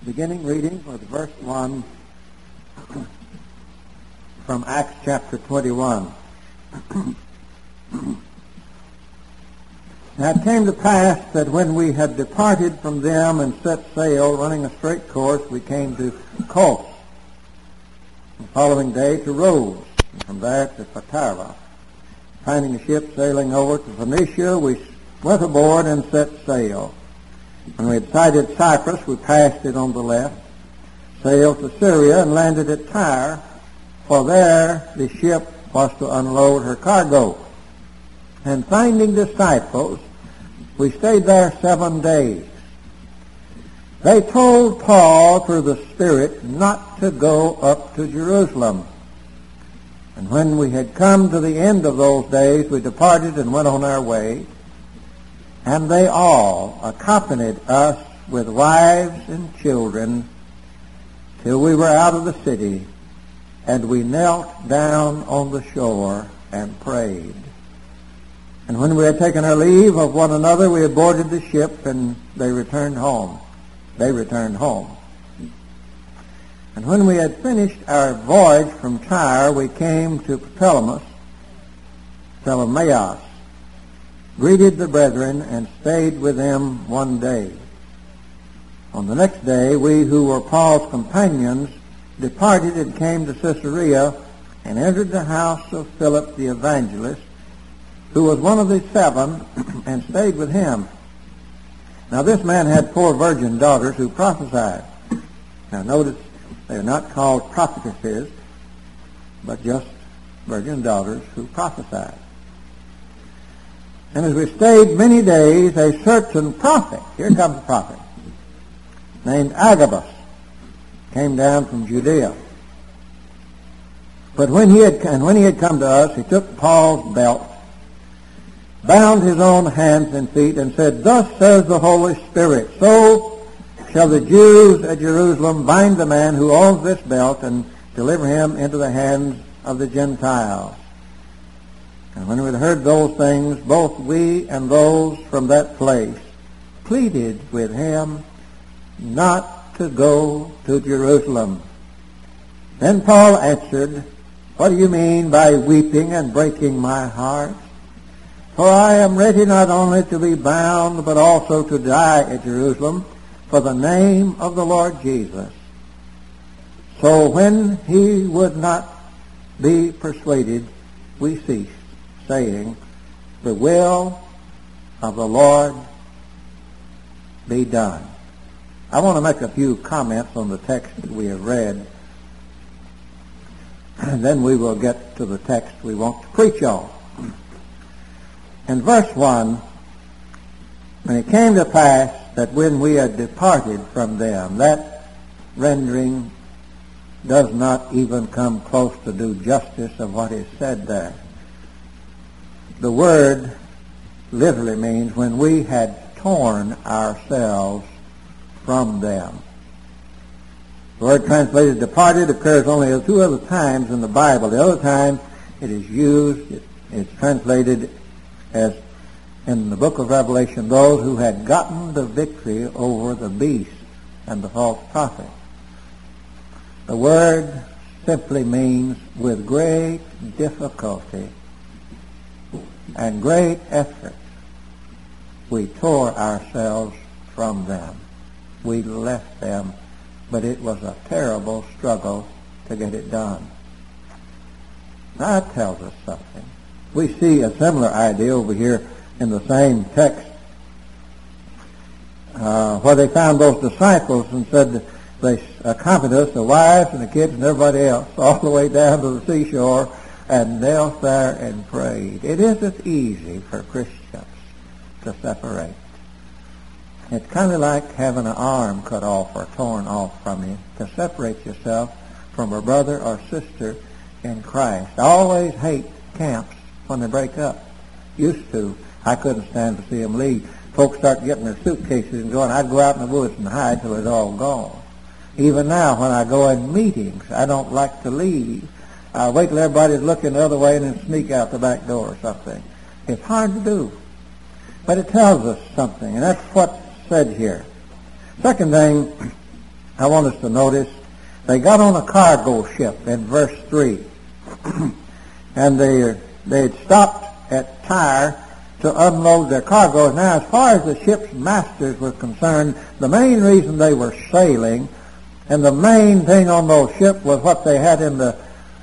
Beginning reading with verse 1 from Acts chapter 21. Now it came to pass that when we had departed from them and set sail, running a straight course, we came to Kos. The following day to Rhodes, and from there to Patara. Finding a ship sailing over to Phoenicia, we went aboard and set sail. When we had sighted Cyprus, we passed it on the left, sailed to Syria, and landed at Tyre, for there the ship was to unload her cargo. And finding disciples, we stayed there 7 days. They told Paul through the Spirit not to go up to Jerusalem. And when we had come to the end of those days, we departed and went on our way. And they all accompanied us with wives and children till we were out of the city, and we knelt down on the shore and prayed. And when we had taken our leave of one another, we had boarded the ship, and they returned home. And when we had finished our voyage from Tyre, we came to Ptolemais, greeted the brethren, and stayed with them 1 day. On the next day, we who were Paul's companions departed and came to Caesarea, and entered the house of Philip the evangelist, who was one of the 7, and stayed with him. Now this man had 4 virgin daughters who prophesied. Now notice, they are not called prophetesses, but just virgin daughters who prophesied. And as we stayed many days, a certain prophet, here comes a prophet, named Agabus, came down from Judea. But when he had come to us, he took Paul's belt, bound his own hands and feet, and said, "Thus says the Holy Spirit, so shall the Jews at Jerusalem bind the man who owns this belt and deliver him into the hands of the Gentiles." And when we had heard those things, both we and those from that place pleaded with him not to go to Jerusalem. Then Paul answered, "What do you mean by weeping and breaking my heart? For I am ready not only to be bound, but also to die at Jerusalem for the name of the Lord Jesus." So when he would not be persuaded, we ceased, saying, "The will of the Lord be done." I want to make a few comments on the text that we have read, and then we will get to the text we want to preach on. In verse 1, "And it came to pass that when we had departed from them," that rendering does not even come close to do justice of what is said there. The word literally means when we had torn ourselves from them. The word translated departed occurs only 2 other times in the Bible. The other time it is used, it's translated as in the book of Revelation, those who had gotten the victory over the beast and the false prophet. The word simply means with great difficulty and great effort we tore ourselves from them. We left them, but it was a terrible struggle to get it done. That tells us something. We see a similar idea over here in the same text, where they found those disciples and said they accompanied us, the wives and the kids and everybody else, all the way down to the seashore, and knelt there and prayed. It isn't easy for Christians to separate. It's kind of like having an arm cut off or torn off from you, to separate yourself from a brother or sister in Christ. I always hate camps when they break up. Used to. I couldn't stand to see them leave. Folks start getting their suitcases and going. I'd go out in the woods and hide till it's all gone. Even now, when I go in meetings, I don't like to leave. I wait till everybody's looking the other way and then sneak out the back door or something. It's hard to do. But it tells us something, and that's what's said here. Second thing, I want us to notice they got on a cargo ship in verse 3. And they had stopped at Tyre to unload their cargo. Now, as far as the ship's masters were concerned, the main reason they were sailing and the main thing on those ships was what they had in the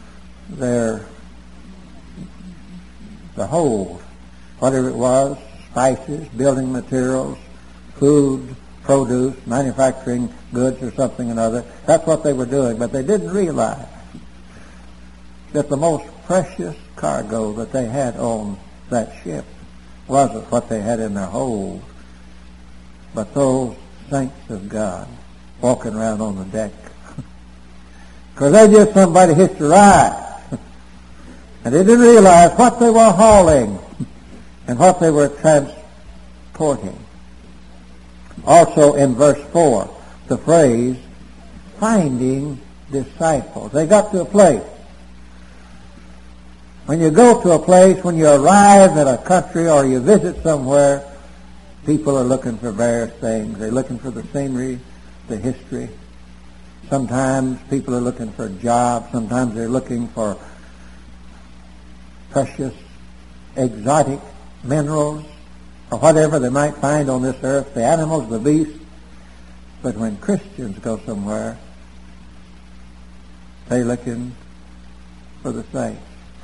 hold. Whatever it was, spices, building materials, food, produce, manufacturing goods or something or another. That's what they were doing. But they didn't realize that the most precious cargo that they had on that ship wasn't what they had in their hold, but those saints of God walking around on the deck. Because they just somebody hitched a ride. And they didn't realize what they were hauling and what they were transporting. Also in verse 4, the phrase, finding disciples. They got to a place. When you go to a place, when you arrive at a country or you visit somewhere, people are looking for various things. They're looking for the scenery, the history. Sometimes people are looking for a job. Sometimes they're looking for precious, exotic minerals or whatever they might find on this earth, the animals, the beasts. But when Christians go somewhere, they're looking for the saints.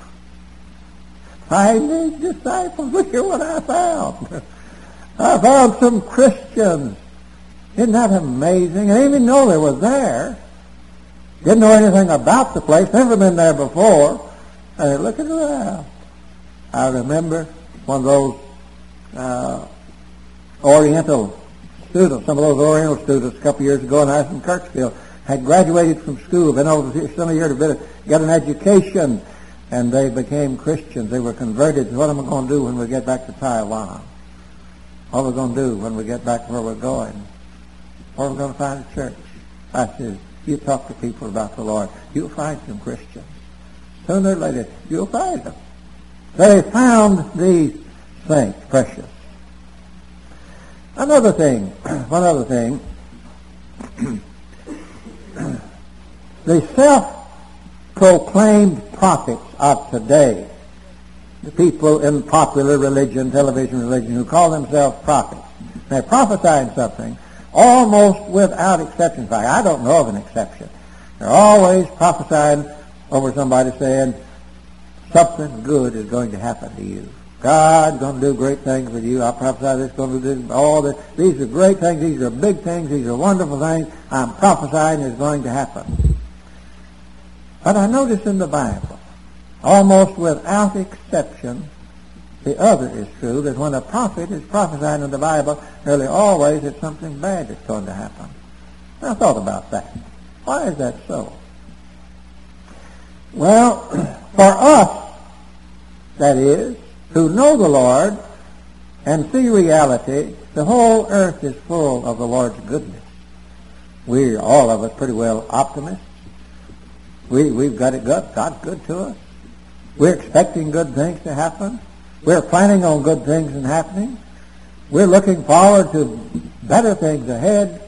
Finding disciples. Look at what I found. I found some Christians. Isn't that amazing? I didn't even know they were there. Didn't know anything about the place. Never been there before. And they're looking around. I remember one of those Oriental students, some of those Oriental students a couple years ago, and I was in Kirksville, had graduated from school, been over some year to get an education, and they became Christians. They were converted. What am I going to do when we get back to Taiwan? What are we going to do when we get back where we're going? Where are we going to find a church? I said, you talk to people about the Lord, you'll find some Christians. Sooner or later, you'll find them. They found these saints precious. One other thing, the self-proclaimed prophets of today, the people in popular religion, television religion, who call themselves prophets, they're prophesying something almost without exception. In fact, I don't know of an exception. They're always prophesying over somebody saying, something good is going to happen to you. God's going to do great things with you. I prophesy this, going to do all this. These are great things. These are big things. These are wonderful things. I'm prophesying is going to happen. But I notice in the Bible, almost without exception, the other is true, that when a prophet is prophesying in the Bible, nearly always it's something bad that's going to happen. I thought about that. Why is that so? Well, for us, that is, who know the Lord and see reality, the whole earth is full of the Lord's goodness. We're all of us pretty well optimists. We've got it good, God's good to us. We're expecting good things to happen. We're planning on good things and happening. We're looking forward to better things ahead.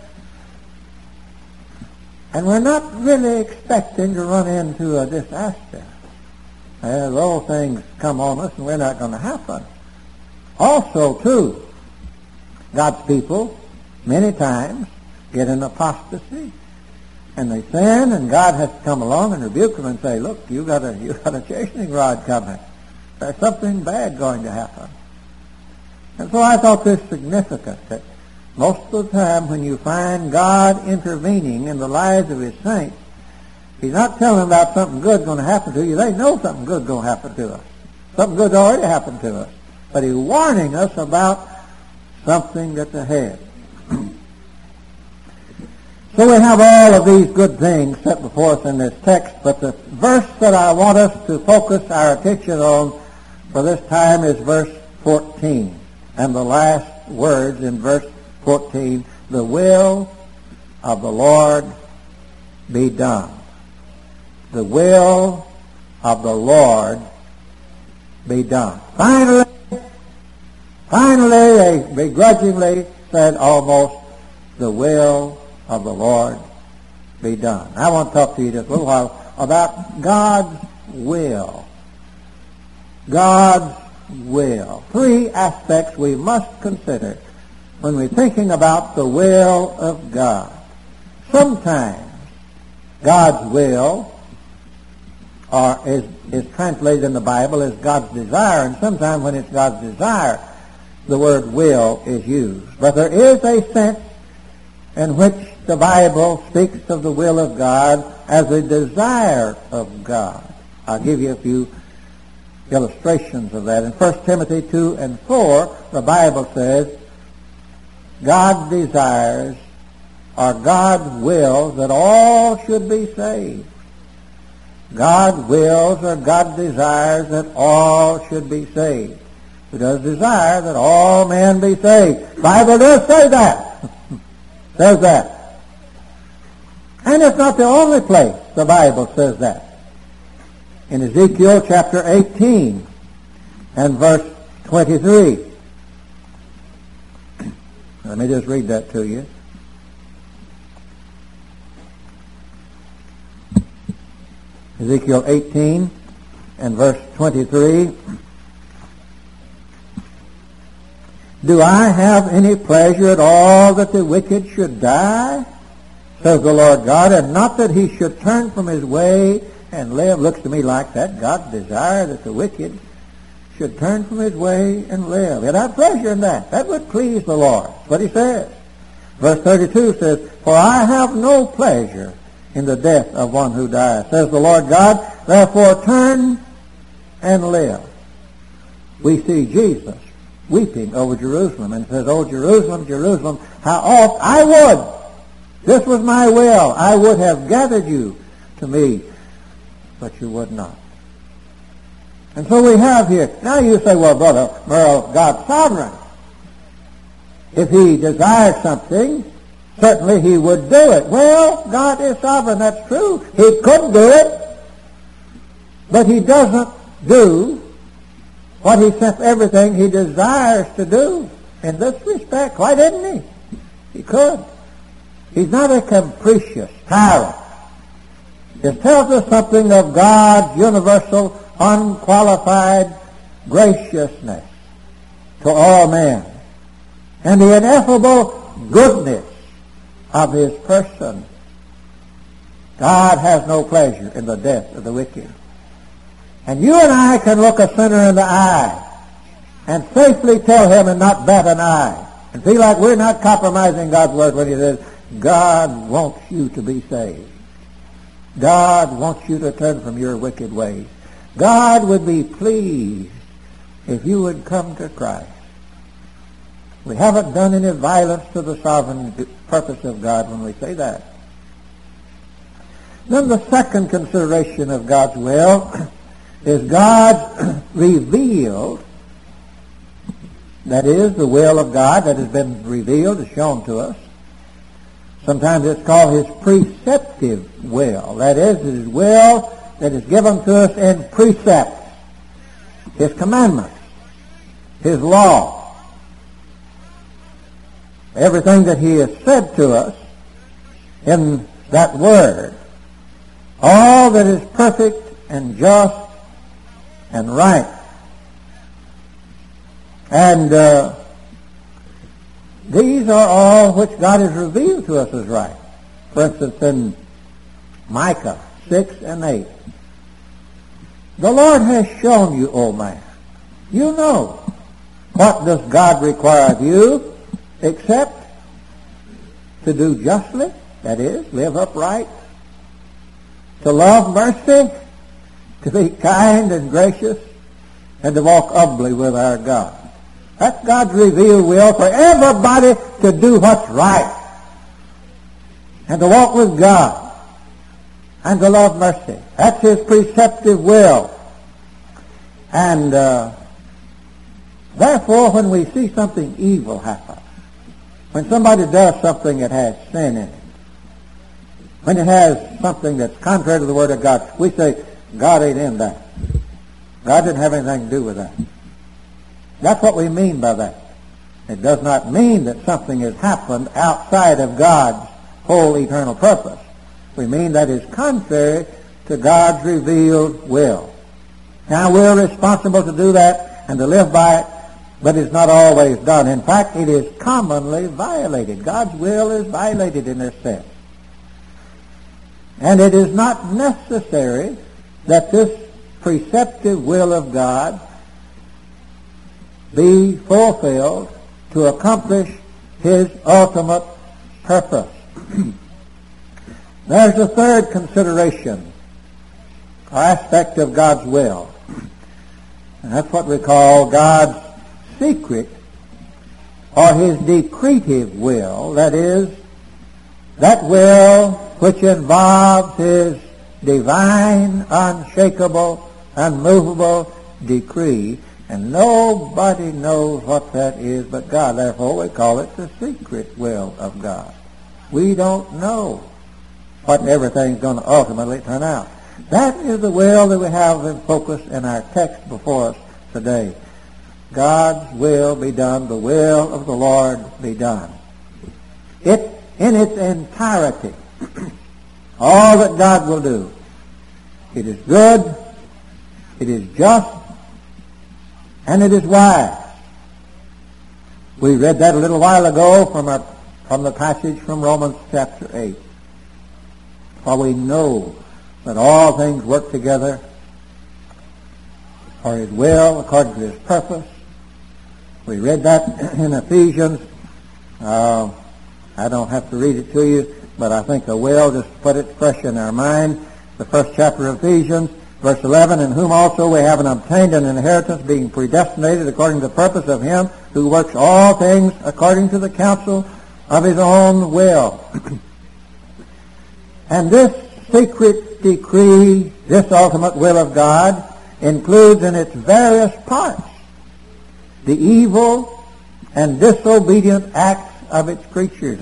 And we're not really expecting to run into a disaster. Those things come on us and we're not going to happen. Also, too, God's people many times get in apostasy and they sin, and God has to come along and rebuke them and say, look, you got a chastening rod coming. There's something bad going to happen. And so I thought this significant, that most of the time when you find God intervening in the lives of His saints, He's not telling them about something good going to happen to you. They know something good going to happen to us. Something good already happened to us. But He's warning us about something that's ahead. So we have all of these good things set before us in this text, but the verse that I want us to focus our attention on for this time is verse 14. And the last words in verse 14, the will of the Lord be done. The will of the Lord be done. Finally, they begrudgingly said almost, the will of the Lord be done. I want to talk to you just a little while about God's will. God's will. Three aspects we must consider when we're thinking about the will of God. Sometimes God's will is translated in the Bible as God's desire, and sometimes when it's God's desire, the word will is used. But there is a sense in which the Bible speaks of the will of God as a desire of God. I'll give you a few illustrations of that. In 1 Timothy 2 and 4, the Bible says, God's desires or God's wills that all should be saved. God wills or God desires that all should be saved. He does desire that all men be saved. The Bible does say that. Says that. And it's not the only place the Bible says that. In Ezekiel chapter 18 and verse 23. Let me just read that to you. Ezekiel 18 and verse 23. Do I have any pleasure at all that the wicked should die, says the Lord God, and not that he should turn from his way and live? Looks to me like that God's desire that the wicked should turn from his way and live. He'd have pleasure in that. That would please the Lord. That's what he says. Verse 32 says, For I have no pleasure in the death of one who dies, says the Lord God. Therefore turn and live. We see Jesus weeping over Jerusalem and says, Oh, Jerusalem, Jerusalem, how oft I would, this was my will, I would have gathered you to me, but you would not. And so we have here, now you say, well, Brother Merle, God's sovereign. If he desires something, certainly he would do it. Well, God is sovereign, that's true. He could do it, but he doesn't do what he sent everything he desires to do. In this respect, why didn't he? He could. He's not a capricious tyrant. It tells us something of God's universal, unqualified graciousness to all men and the ineffable goodness of his person. God has no pleasure in the death of the wicked. And you and I can look a sinner in the eye and safely tell him and not bat an eye and feel like we're not compromising God's word when he says, God wants you to be saved. God wants you to turn from your wicked ways. God would be pleased if you would come to Christ. We haven't done any violence to the sovereign purpose of God when we say that. Then the second consideration of God's will is God's revealed, that is, the will of God that has been revealed, is shown to us. Sometimes it's called his preceptive will. That is, his will that is given to us in precepts, his commandments, his law. Everything that he has said to us in that word, all that is perfect and just and right. And these are all which God has revealed to us as right. For instance, in Micah 6 and 8, the Lord has shown you, O man. You know. What does God require of you except to do justly, that is, live upright, to love mercy, to be kind and gracious, and to walk humbly with our God. That's God's revealed will for everybody to do what's right and to walk with God and to love mercy. That's his preceptive will. And therefore, when we see something evil happen, when somebody does something that has sin in it, when it has something that's contrary to the Word of God, we say, God ain't in that. God didn't have anything to do with that. That's what we mean by that. It does not mean that something has happened outside of God's whole eternal purpose. We mean that is contrary to God's revealed will. Now, we're responsible to do that and to live by it, but it's not always done. In fact, it is commonly violated. God's will is violated in this sense. And it is not necessary that this preceptive will of God be fulfilled to accomplish His ultimate purpose. There's a third consideration or aspect of God's will. And that's what we call God's secret or His decretive will. That is, that will which involves His divine, unshakable, unmovable decree. And nobody knows what that is but God. Therefore, we call it the secret will of God. We don't know what everything's going to ultimately turn out. That is the will that we have in focus in our text before us today. God's will be done, the will of the Lord be done. It, in its entirety, all that God will do, it is good, it is just, and it is wise. We read that a little while ago from the passage from Romans chapter 8. For we know that all things work together for His will, according to His purpose. We read that in Ephesians. I don't have to read it to you, but I think I will just put it fresh in our mind. The first chapter of Ephesians, verse 11, in whom also we have obtained an inheritance, being predestinated according to the purpose of Him who works all things according to the counsel of His own will. And this secret decree, this ultimate will of God, includes in its various parts the evil and disobedient acts of its creatures.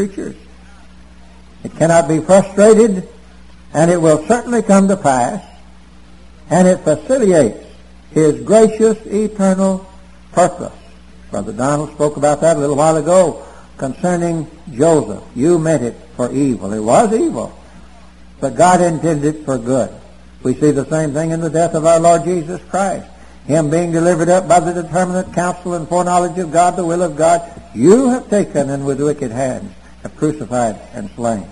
It cannot be frustrated, and it will certainly come to pass, and it facilitates His gracious eternal purpose. Brother Donald spoke about that a little while ago concerning Joseph. You meant it for evil. It was evil, but God intended it for good. We see the same thing in the death of our Lord Jesus Christ. Him being delivered up by the determinate counsel and foreknowledge of God, the will of God, you have taken and with wicked hands have crucified and slain.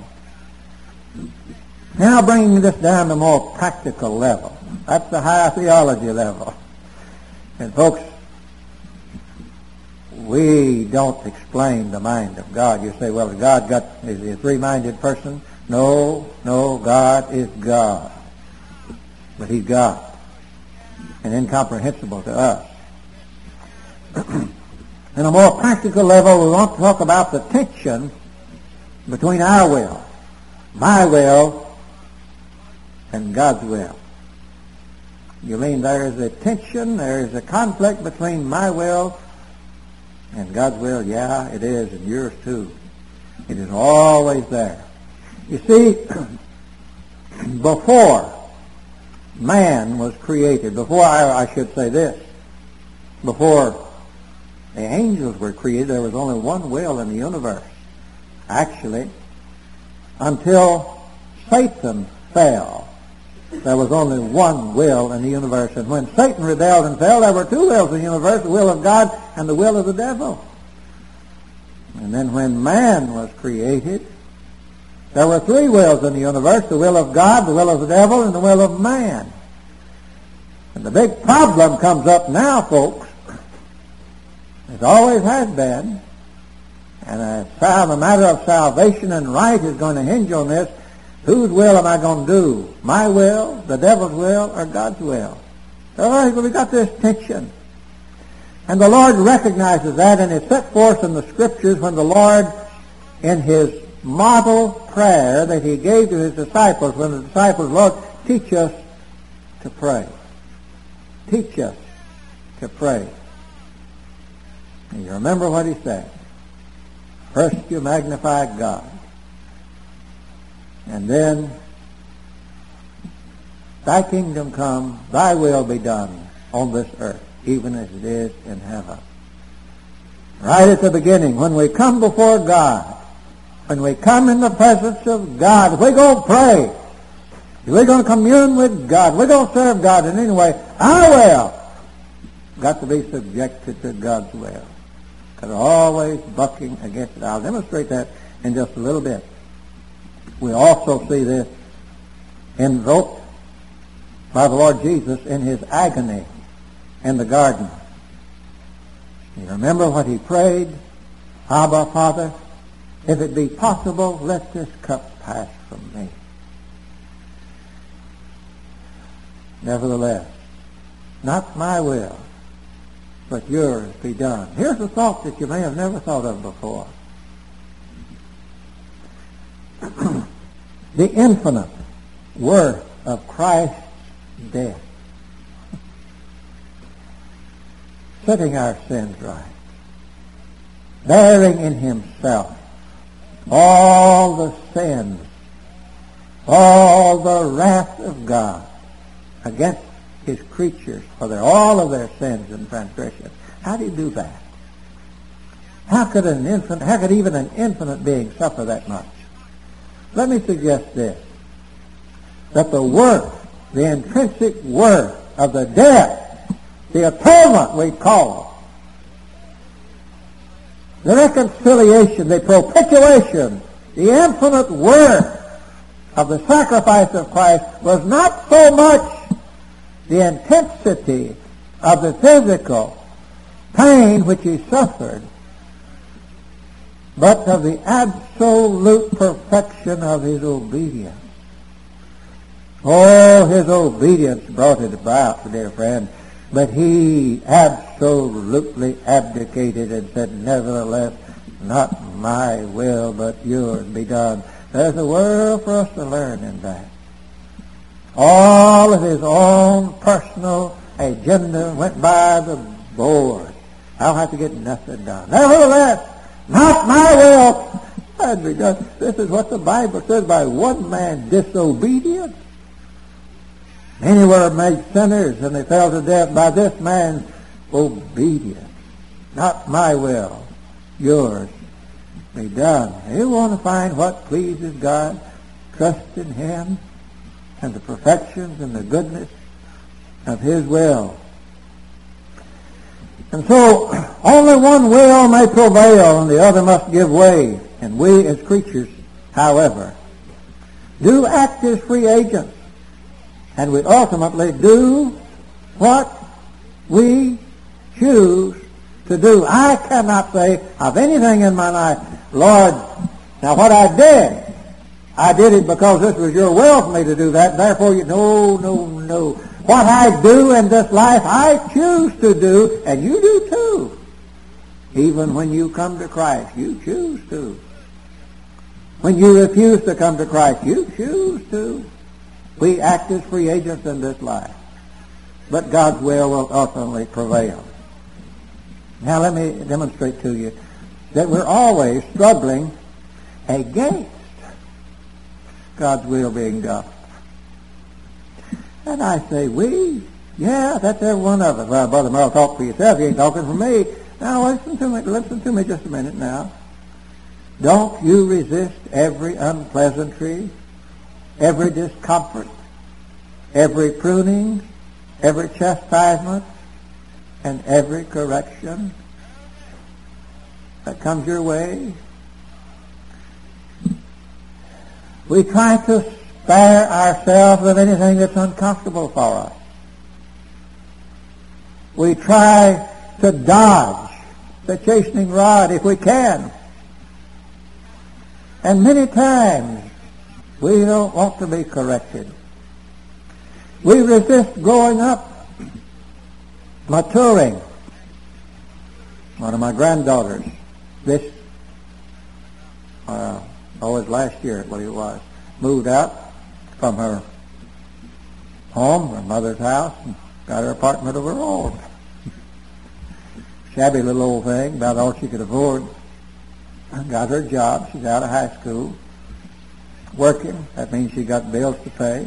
Now bringing this down to a more practical level. That's the higher theology level. And folks, we don't explain the mind of God. You say, well, is He a three-minded person? No, God is God. But He's God, and incomprehensible to us. On a more practical level, we want to talk about the tension between our will, my will, and God's will. You mean there is a tension, there is a conflict between my will and God's will? Yeah, it is, and yours too. It is always there. You see, before man was created, before I should say this, before the angels were created, there was only one will in the universe. Actually, until Satan fell, there was only one will in the universe. And when Satan rebelled and fell, there were two wills in the universe, the will of God and the will of the devil. And then when man was created, there were three wills in the universe, the will of God, the will of the devil, and the will of man. And the big problem comes up now, folks. It always has been. And the matter of salvation and right is going to hinge on this. Whose will am I going to do? My will, the devil's will, or God's will? All right, well, we got this tension. And the Lord recognizes that, and it's set forth in the Scriptures when the Lord, in His model prayer that He gave to His disciples, when the disciples, Lord, teach us to pray. Teach us to pray. And you remember what He said. First you magnify God. And then, Thy kingdom come, Thy will be done on this earth, even as it is in heaven. Right at the beginning, when we come before God, when we come in the presence of God, if we're going to pray, if we're going to commune with God, we're going to serve God in any way, our will got to be subjected to God's will. Because we're always bucking against it. I'll demonstrate that in just a little bit. We also see this invoked by the Lord Jesus in his agony in the garden. You remember what he prayed? Abba, Father, if it be possible, let this cup pass from me. Nevertheless, not my will, but yours be done. Here's a thought that you may have never thought of before. The infinite worth of Christ's death, setting our sins right, bearing in himself all the sins, all the wrath of God against his creatures for all of their sins and transgressions. How do you do that? How could even an infinite being suffer that much? Let me suggest this, that the worth, the intrinsic worth of the death, the atonement we call it, the reconciliation, the propitiation, the infinite worth of the sacrifice of Christ was not so much the intensity of the physical pain which he suffered, but of the absolute perfection of his obedience. Oh, his obedience brought it about, dear friend, but he absolutely abdicated and said, nevertheless, not my will, but yours be done. There's a world for us to learn in that. All of his own personal agenda went by the board. I'll have to get nothing done. Nevertheless, not my will, but be done. This is what the Bible says, by one man's disobedience many were made sinners, and they fell to death by this man's obedience. Not my will, yours be done. You want to find what pleases God? Trust in him and the perfections and the goodness of his will. And so, only one will may prevail and the other must give way. And we as creatures, however, do act as free agents. And we ultimately do what we choose to do. I cannot say of anything in my life, Lord, now what I did it because this was your will for me to do that. Therefore, no. What I do in this life, I choose to do, and you do too. Even when you come to Christ, you choose to. When you refuse to come to Christ, you choose to. We act as free agents in this life. But God's will ultimately prevail. Now let me demonstrate to you that we're always struggling against God's will being done. And I say, we? Yeah, that's every one of us. Well, Brother Merle, talk for yourself. You ain't talking for me. Now, listen to me just a minute now. Don't you resist every unpleasantry, every discomfort, every pruning, every chastisement, and every correction that comes your way. We try to spare ourselves of anything that's uncomfortable for us. We try to dodge the chastening rod if we can. And many times we don't want to be corrected. We resist growing up, maturing. One of my granddaughters, last year, I believe it was, moved out from her home, her mother's house, and got her apartment of her own. Shabby little old thing, about all she could afford. Got her job. She's out of high school, working. That means she got bills to pay.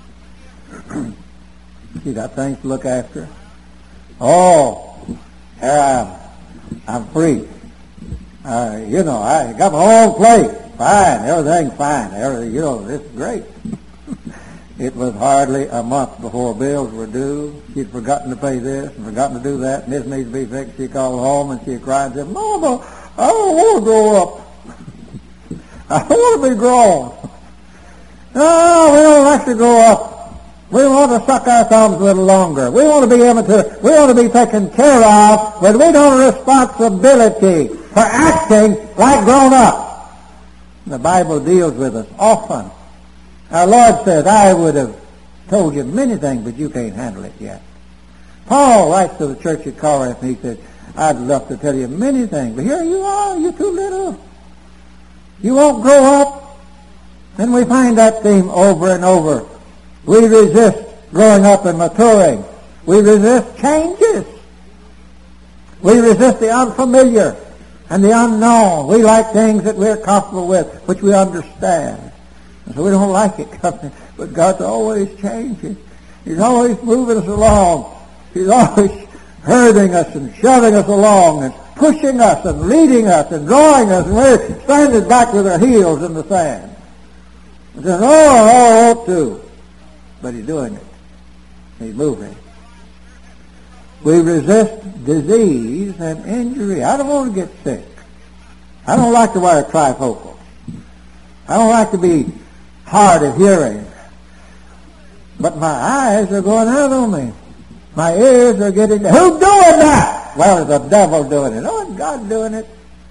She got things to look after. Oh, here I am. I'm free. I got my own place. fine, everything's fine, this is great. It was hardly a month before bills were due. She'd forgotten to pay this and forgotten to do that, and this needs to be fixed. She called home and she cried and said, Mama, I don't want to grow up. I want to be grown. No, we don't like to grow up. We want to suck our thumbs a little longer. We want to be immature. We want to be taken care of, but we don't have responsibility for acting like grown up. The Bible deals with us often. Our Lord says, I would have told you many things, but you can't handle it yet. Paul writes to the church at Corinth, and he says, I'd love to tell you many things, but here you are, you're too little. You won't grow up. And we find that theme over and over. We resist growing up and maturing. We resist changes. We resist the unfamiliar and the unknown. We like things that we're comfortable with, which we understand. And so we don't like it. But God's always changing. He's always moving us along. He's always herding us and shoving us along and pushing us and leading us and drawing us. And we're standing back with our heels in the sand. And saying, I ought to. But he's doing it. He's moving. We resist disease and injury. I don't want to get sick. I don't like to wear trifocals. I don't like to be hard of hearing. But my eyes are going out on me. My ears are getting... Who's doing that? Well, it's the devil doing it. Oh, it's God doing it.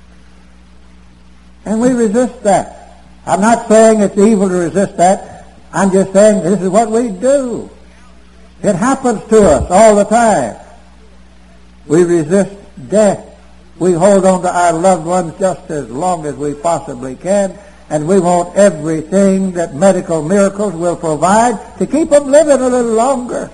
And we resist that. I'm not saying it's evil to resist that. I'm just saying this is what we do. It happens to us all the time. We resist death. We hold on to our loved ones just as long as we possibly can, and we want everything that medical miracles will provide to keep them living a little longer.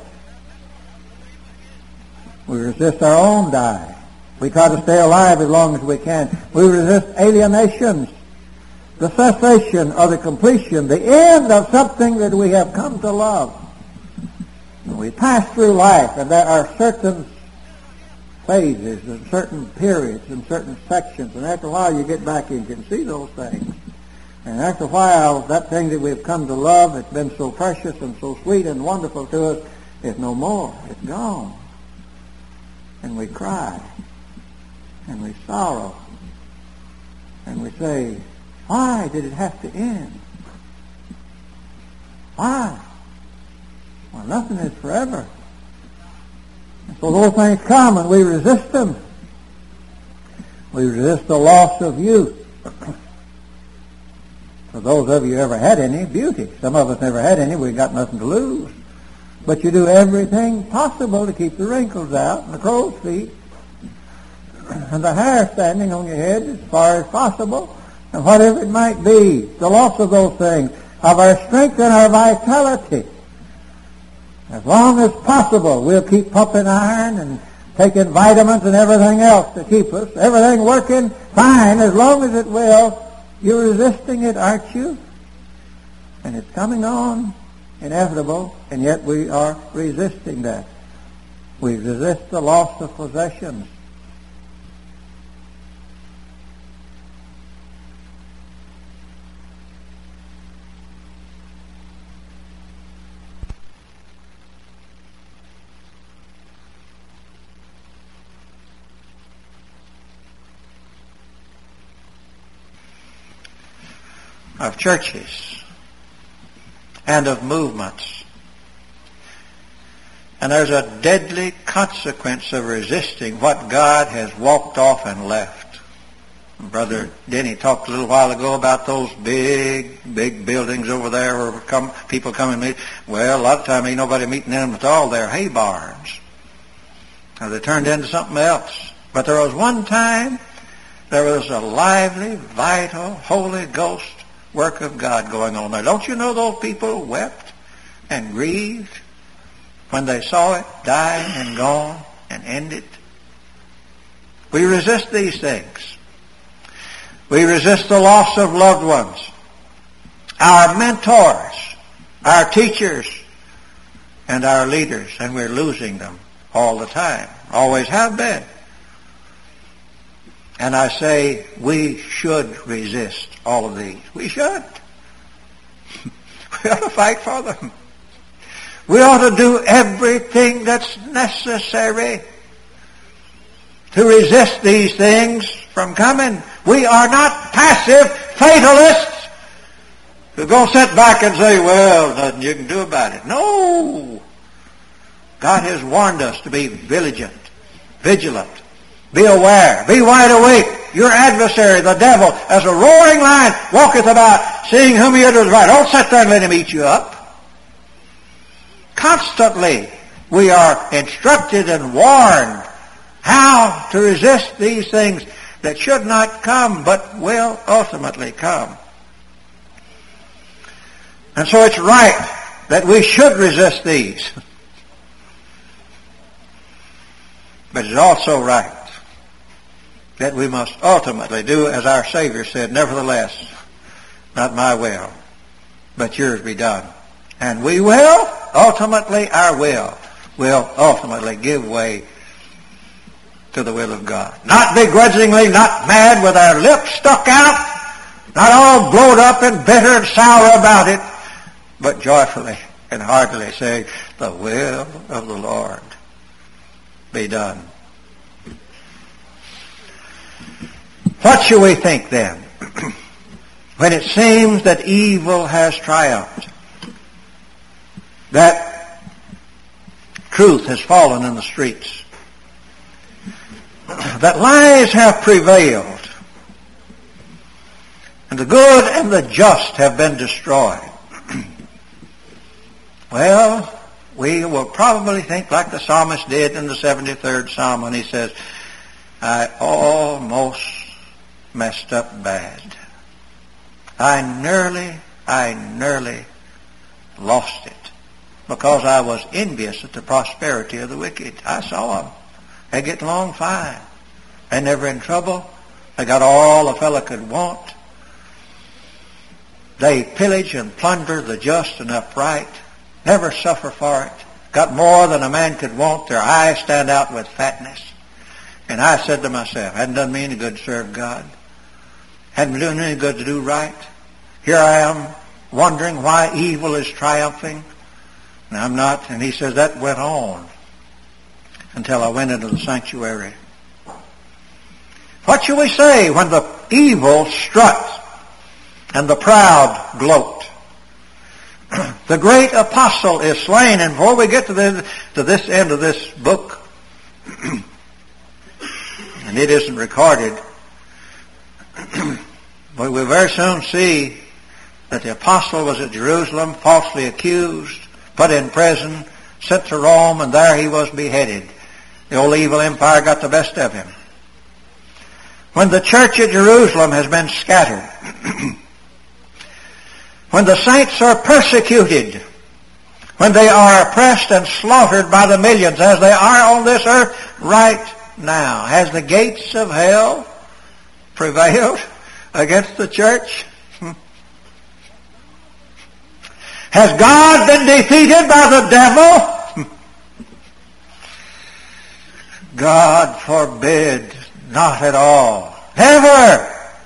We resist our own dying. We try to stay alive as long as we can. We resist alienations. The cessation or the completion, the end of something that we have come to love. And we pass through life, and there are certain phases and certain periods and certain sections, and after a while you get back and you can see those things. And after a while, that thing that we've come to love, it's been so precious and so sweet and wonderful to us, is no more. It's gone. And we cry, and we sorrow, and we say, why did it have to end? Why? Well, nothing is forever. And so those things come and we resist them. We resist the loss of youth. For those of you who ever had any, beauty. Some of us never had any. We've got nothing to lose. But you do everything possible to keep the wrinkles out and the crow's feet and the hair standing on your head as far as possible. And whatever it might be, the loss of those things, of our strength and our vitality. As long as possible, we'll keep pumping iron and taking vitamins and everything else to keep us. Everything working fine as long as it will. You're resisting it, aren't you? And it's coming on, inevitable, and yet we are resisting that. We resist the loss of possessions. Of churches and of movements. And there's a deadly consequence of resisting what God has walked off and left. Brother Denny talked a little while ago about those big buildings over there where people come and meet. Well, a lot of time ain't nobody meeting in them at all. They're hay barns. Now they turned into something else. But there was one time there was a lively, vital, Holy Ghost work of God going on there. Don't you know those people wept and grieved when they saw it dying and gone and ended? We resist these things. We resist the loss of loved ones, our mentors, our teachers, and our leaders, and we're losing them all the time. Always have been. And I say we should resist all of these. We should. We ought to fight for them. We ought to do everything that's necessary to resist these things from coming. We are not passive fatalists who go sit back and say, well, nothing you can do about it. No. God has warned us to be vigilant, be aware, be wide awake. Your adversary, the devil, as a roaring lion, walketh about, seeing whom he doth devour. Don't sit there and let him eat you up. Constantly, we are instructed and warned how to resist these things that should not come, but will ultimately come. And so it's right that we should resist these. But it's also right that we must ultimately do as our Savior said, nevertheless, not my will, but yours be done. And we will, ultimately, our will ultimately give way to the will of God. Not begrudgingly, not mad with our lips stuck out, not all blowed up and bitter and sour about it, but joyfully and heartily saying, the will of the Lord be done. What shall we think then when it seems that evil has triumphed, that truth has fallen in the streets, that lies have prevailed, and the good and the just have been destroyed? Well, we will probably think like the psalmist did in the 73rd Psalm when he says, I almost messed up bad. I nearly lost it because I was envious at the prosperity of the wicked. I saw them. They get along fine. They're never in trouble. They got all a fellow could want. They pillage and plunder the just and upright. Never suffer for it. Got more than a man could want. Their eyes stand out with fatness. And I said to myself, hadn't done me any good to serve God. Hadn't been doing any good to do right. Here I am wondering why evil is triumphing. And I'm not. And he says that went on until I went into the sanctuary. What shall we say when the evil strut and the proud gloat? The great apostle is slain. And before we get to this end of this book, and it isn't recorded, but we very soon see that the apostle was at Jerusalem, falsely accused, put in prison, sent to Rome, and there he was beheaded. The old evil empire got the best of him. When the church at Jerusalem has been scattered, when the saints are persecuted, when they are oppressed and slaughtered by the millions as they are on this earth right now, has the gates of hell prevailed against the church? Has God been defeated by the devil? God forbid, not at all. Never.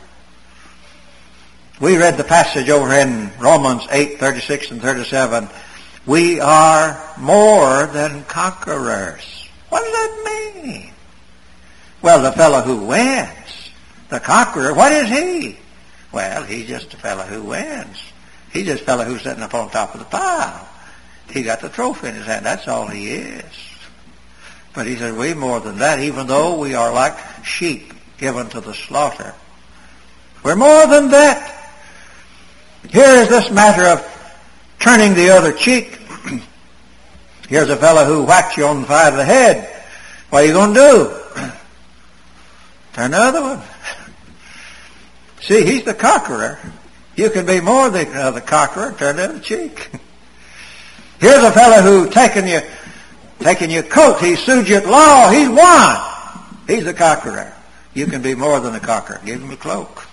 We read the passage over in Romans 8:36 and 37. We are more than conquerors. What does that mean? Well, the fellow who wins, the conqueror, what is he? Well, he's just a fellow who wins. He's just a fellow who's sitting up on top of the pile. He got the trophy in his hand. That's all he is. But he said, we're more than that, even though we are like sheep given to the slaughter. We're more than that. Here is this matter of turning the other cheek. Here's a fellow who whacked you on the side of the head. What are you going to do? Turn the other one. See, he's the conqueror. You can be more than the conqueror. Turn the other cheek. Here's a fellow who taking your coat. He sued you at law. He's won. He's the conqueror. You can be more than a conqueror. Give him a cloak.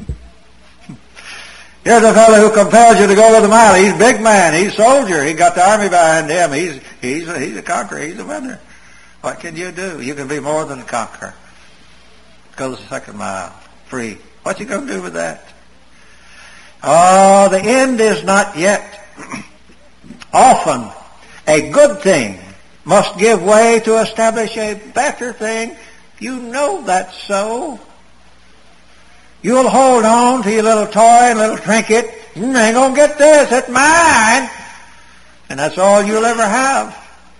Here's a fellow who compels you to go the mile. He's a big man. He's a soldier. He got the army behind him. He's a conqueror. He's a winner. What can you do? You can be more than a conqueror. Go the second mile, free. What's he going to do with that? Oh, the end is not yet. Often, a good thing must give way to establish a better thing. You know that's so. You'll hold on to your little toy and little trinket. You ain't going to get this. It's mine. And that's all you'll ever have.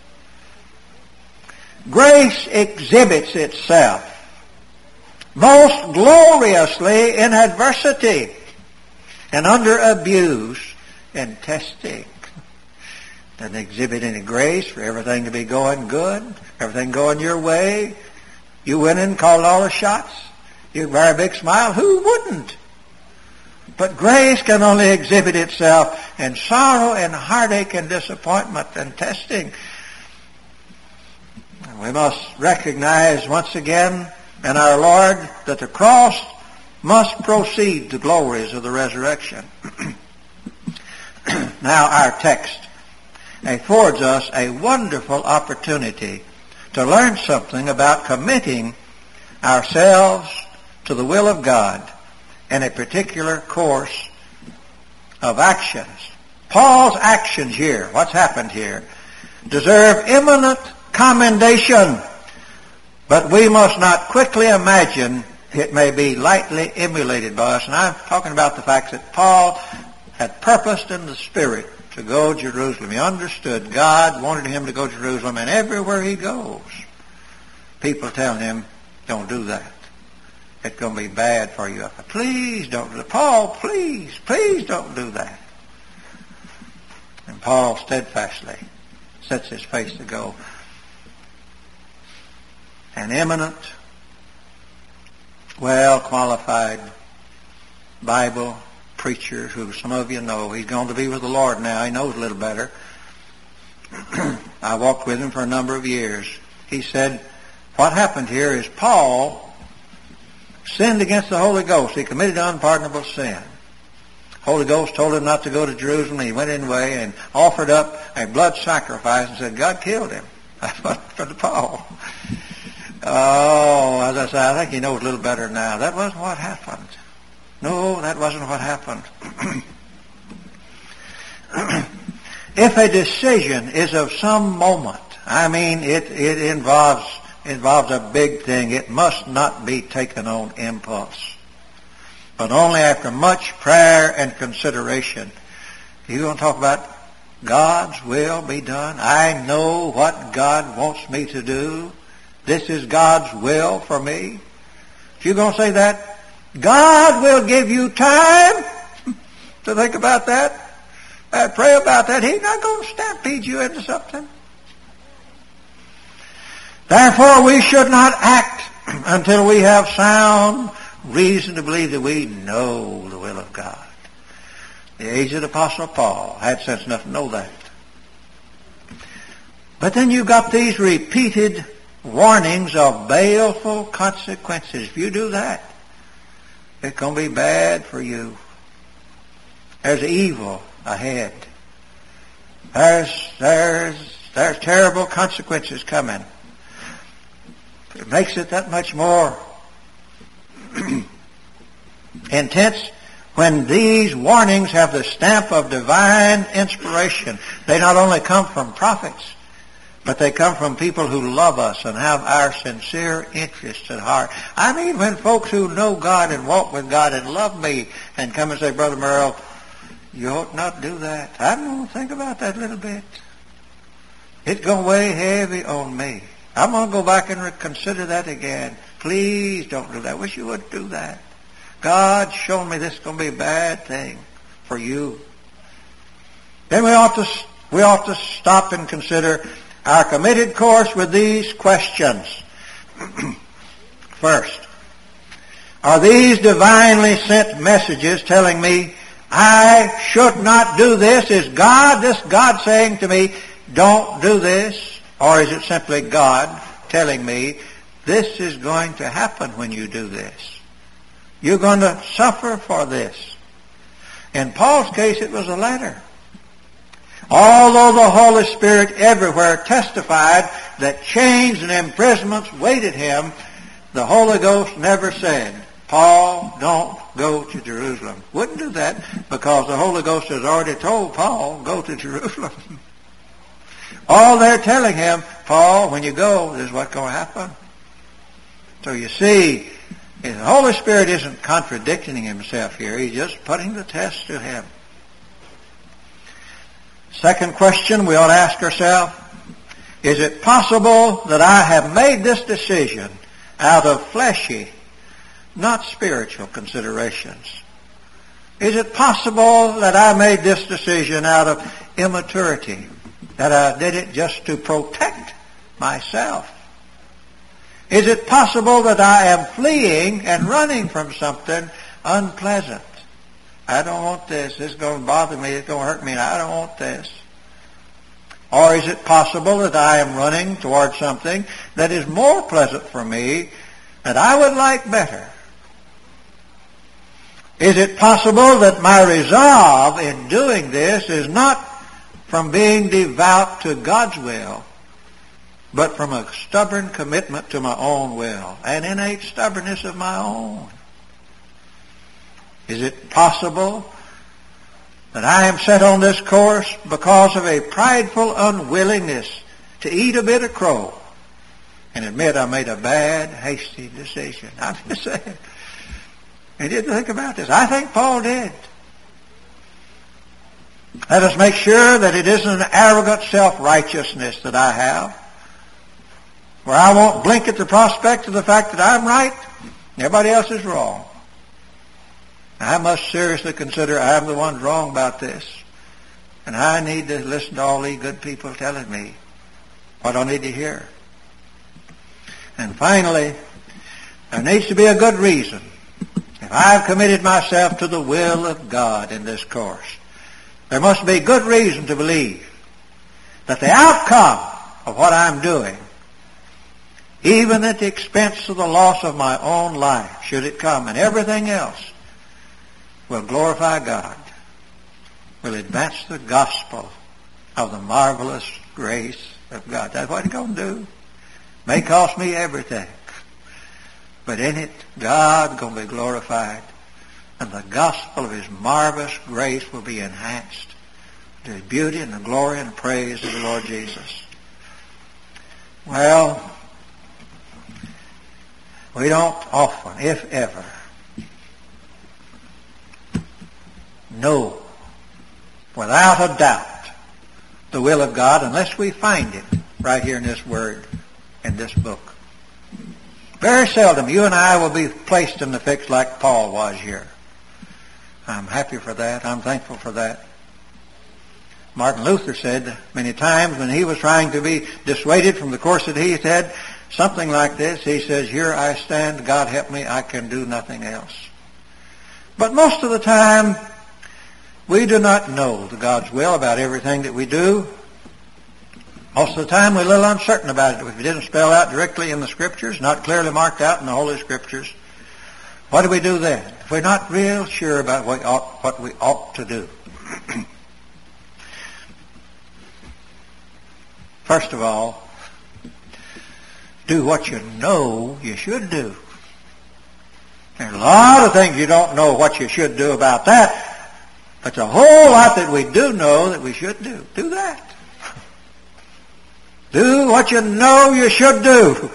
Grace exhibits itself most gloriously in adversity and under abuse and testing. Doesn't exhibit any grace for everything to be going good, everything going your way. You went in and called all the shots. You wear a big smile. Who wouldn't? But grace can only exhibit itself in sorrow and heartache and disappointment and testing. We must recognize once again in our Lord that the cross must proceed the glories of the resurrection. Now our text affords us a wonderful opportunity to learn something about committing ourselves to the will of God in a particular course of actions. Paul's actions here, what's happened here, deserve eminent commendation, but we must not quickly imagine it may be lightly emulated by us. And I'm talking about the fact that Paul had purposed in the Spirit to go to Jerusalem. He understood God wanted him to go to Jerusalem, and everywhere he goes, people telling him, don't do that. It's going to be bad for you. Please don't do that. Paul, please don't do that. And Paul steadfastly sets his face to go. An eminent, well-qualified Bible preacher who some of you know. He's going to be with the Lord now. He knows a little better. I walked with him for a number of years. He said, what happened here is Paul sinned against the Holy Ghost. He committed unpardonable sin. Holy Ghost told him not to go to Jerusalem. He went anyway and offered up a blood sacrifice and said God killed him. That's what for Paul. Oh, as I say, I think he knows a little better now. That wasn't what happened. No, that wasn't what happened. If a decision is of some moment, I mean it involves a big thing, it must not be taken on impulse, but only after much prayer and consideration. You're going to talk about God's will be done. I know what God wants me to do. This is God's will for me. If you're going to say that, God will give you time to think about that and pray about that. He's not going to stampede you into something. Therefore, we should not act until we have sound reason to believe that we know the will of God. The aged Apostle Paul had sense enough to know that. But then you've got these repeated warnings of baleful consequences. If you do that, it's going to be bad for you. There's evil ahead. There's terrible consequences coming. It makes it that much more intense when these warnings have the stamp of divine inspiration. They not only come from prophets, but they come from people who love us and have our sincere interests at heart. I mean, when folks who know God and walk with God and love me and come and say, Brother Merrill, you ought not do that. I'm going to think about that a little bit. It's going to weigh heavy on me. I'm going to go back and consider that again. Please don't do that. I wish you wouldn't do that. God's shown me this is going to be a bad thing for you. Then we ought to stop and consider our committed course with these questions. First, are these divinely sent messages telling me I should not do this? Is this God saying to me, don't do this? Or is it simply God telling me this is going to happen when you do this? You're going to suffer for this. In Paul's case, it was the latter. Although the Holy Spirit everywhere testified that chains and imprisonments waited him, the Holy Ghost never said, Paul, don't go to Jerusalem. Wouldn't do that because the Holy Ghost has already told Paul, go to Jerusalem. All they're telling him, Paul, when you go, this is what's going to happen. So you see, the Holy Spirit isn't contradicting himself here. He's just putting the test to him. Second question we ought to ask ourselves, is it possible that I have made this decision out of fleshy, not spiritual considerations? Is it possible that I made this decision out of immaturity, that I did it just to protect myself? Is it possible that I am fleeing and running from something unpleasant? I don't want this. This is going to bother me. It's going to hurt me. I don't want this. Or is it possible that I am running towards something that is more pleasant for me, that I would like better? Is it possible that my resolve in doing this is not from being devout to God's will, but from a stubborn commitment to my own will, an innate stubbornness of my own? Is it possible that I am set on this course because of a prideful unwillingness to eat a bit of crow and admit I made a bad, hasty decision? I'm just saying. He didn't think about this. I think Paul did. Let us make sure that it isn't an arrogant self-righteousness that I have, where I won't blink at the prospect of the fact that I'm right and everybody else is wrong. I must seriously consider I'm the one wrong about this, and I need to listen to all these good people telling me what I need to hear. And finally, there needs to be a good reason. If I've committed myself to the will of God in this course, there must be good reason to believe that the outcome of what I'm doing, even at the expense of the loss of my own life, should it come, and everything else, will glorify God, will advance the gospel of the marvelous grace of God. That's what it's going to do. May cost me everything, but in it, God's going to be glorified, and the gospel of His marvelous grace will be enhanced to His beauty and the glory and praise of the Lord Jesus. Well, we don't often, if ever, know without a doubt the will of God unless we find it right here in this Word, in this book. Very seldom you and I will be placed in the fix like Paul was here. I'm happy for that. I'm thankful for that. Martin Luther said many times when he was trying to be dissuaded from the course that he had, something like this, he says, here I stand, God help me, I can do nothing else. But most of the time, we do not know the God's will about everything that we do. Most of the time we're a little uncertain about it. If it didn't spell out directly in the Scriptures, not clearly marked out in the Holy Scriptures, what do we do then? If we're not real sure about what we ought to do. First of all, do what you know you should do. There's a lot of things you don't know what you should do about that. But there's a whole lot that we do know that we should do. Do that. Do what you know you should do.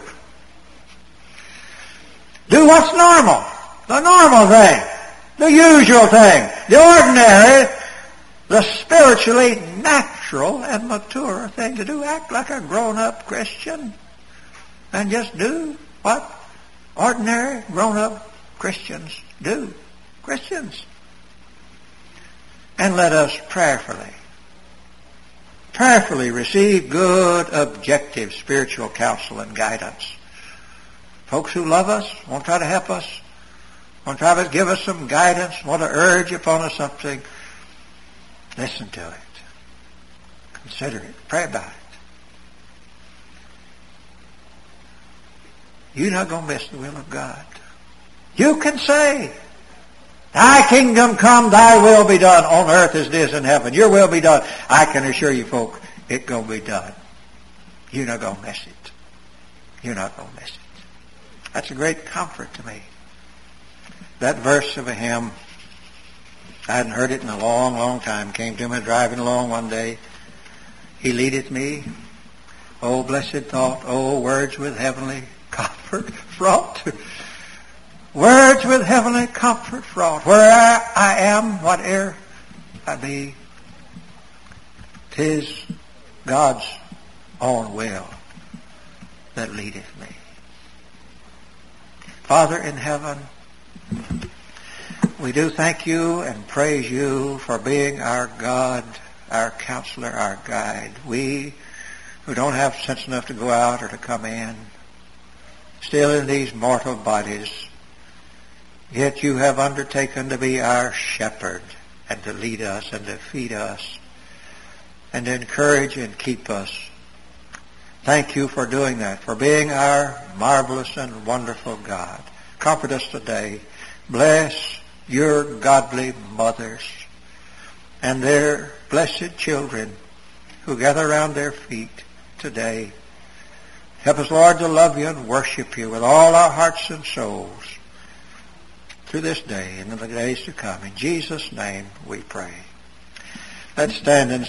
Do what's normal. The normal thing. The usual thing. The ordinary. The spiritually natural and mature thing to do. Act like a grown-up Christian. And just do what ordinary grown-up Christians do. Christians. And let us prayerfully receive good, objective spiritual counsel and guidance. Folks who love us, want to try to help us, want to try to give us some guidance, want to urge upon us something, listen to it. Consider it. Pray about it. You're not going to miss the will of God. You can say, Thy kingdom come, Thy will be done on earth as it is in heaven. Your will be done. I can assure you, folk, it's going to be done. You're not going to miss it. You're not going to miss it. That's a great comfort to me. That verse of a hymn, I hadn't heard it in a long, long time. Came to me driving along one day. He leadeth me. Oh, blessed thought. Oh, words with heavenly comfort fraught. Words with heavenly comfort fraught. Where I am, whate'er I be, 'tis God's own will that leadeth me. Father in heaven, we do thank you and praise you for being our God, our counselor, our guide. We who don't have sense enough to go out or to come in, still in these mortal bodies, yet you have undertaken to be our shepherd and to lead us and to feed us and to encourage and keep us. Thank you for doing that, for being our marvelous and wonderful God. Comfort us today. Bless your godly mothers and their blessed children who gather around their feet today. Help us, Lord, to love you and worship you with all our hearts and souls through this day and in the days to come. In Jesus' name we pray. Let's stand and